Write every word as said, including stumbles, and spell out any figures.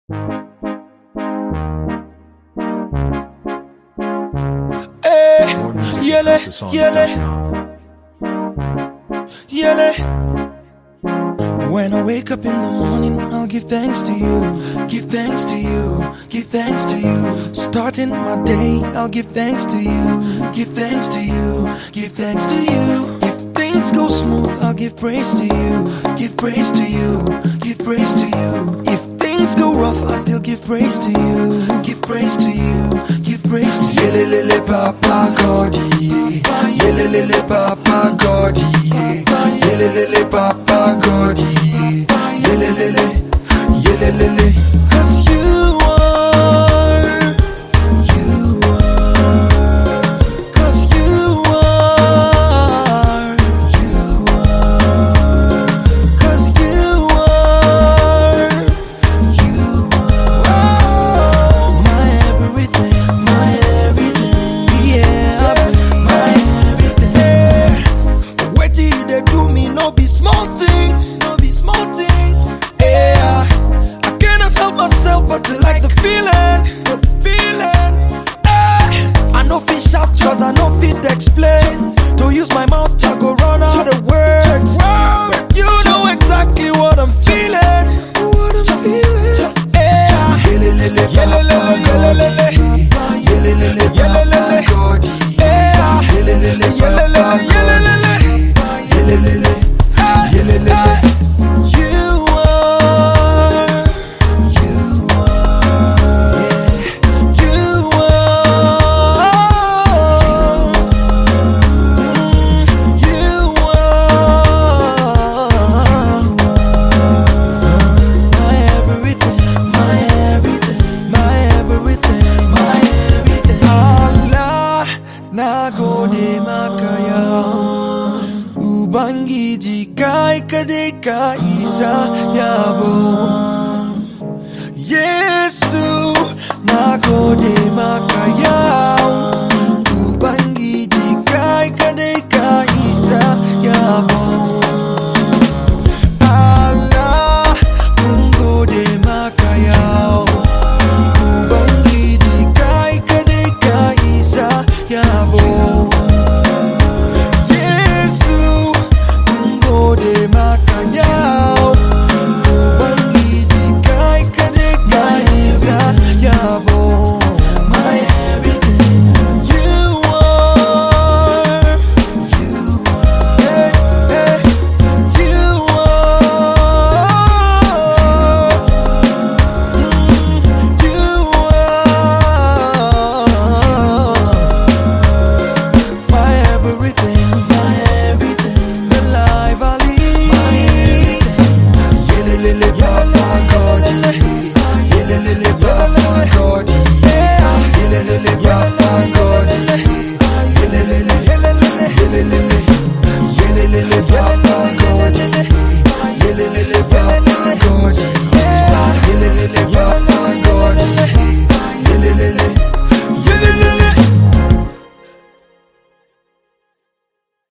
Hey, yele, yele, yele. When I wake up in the morning, I'll give thanks to you, give thanks to you, give thanks to you. Starting my day, I'll give thanks to you, give thanks to you, give thanks to you. If things go smooth, I'll give praise to you, give praise to you, give praise to you. If things go rough, I still give praise to you, give praise to you, give praise to you. Yelelele Papa God, yelelele Papa God, yelelele Papa God, yelelele, yelelele. 'Cause you are, you are, 'cause you are, you are, 'cause you are, you are. My everything, my everything, yeah, my everything. What did they do me? No be small thing, no be small thing. Yeah, I cannot help myself but to like the feeling, the feeling. Eh, I know fit shout 'cause I know fit explain. To use my mouth, I go run out of words. You know exactly what I'm feeling, what I'm feeling. Yeah, yelelele, yelelele, yelelele, yelelele, yeah, yelelele, yelelele, yelelele, yelelele, yelelele. You are, you are, you are, you are. My everything, my everything, my everything, my everything. Allah na gode maka ya Ubangiji, kai kadai ka isa yabo. Yesu na gode maka ya Ubangiji, kai kadai ka isa yabo. Allah mun gode maka ya Ubangiji, kai kadai ka isa yabo. Yesu mun gode maka ya Ubangiji, kai kadai ka isa yabo. My everything, you are, you are, hey, hey, you are, mm, you are. My everything, my everything, the life I lead. Yelelele Papa God, yelelele Papa God, yelelele Papa.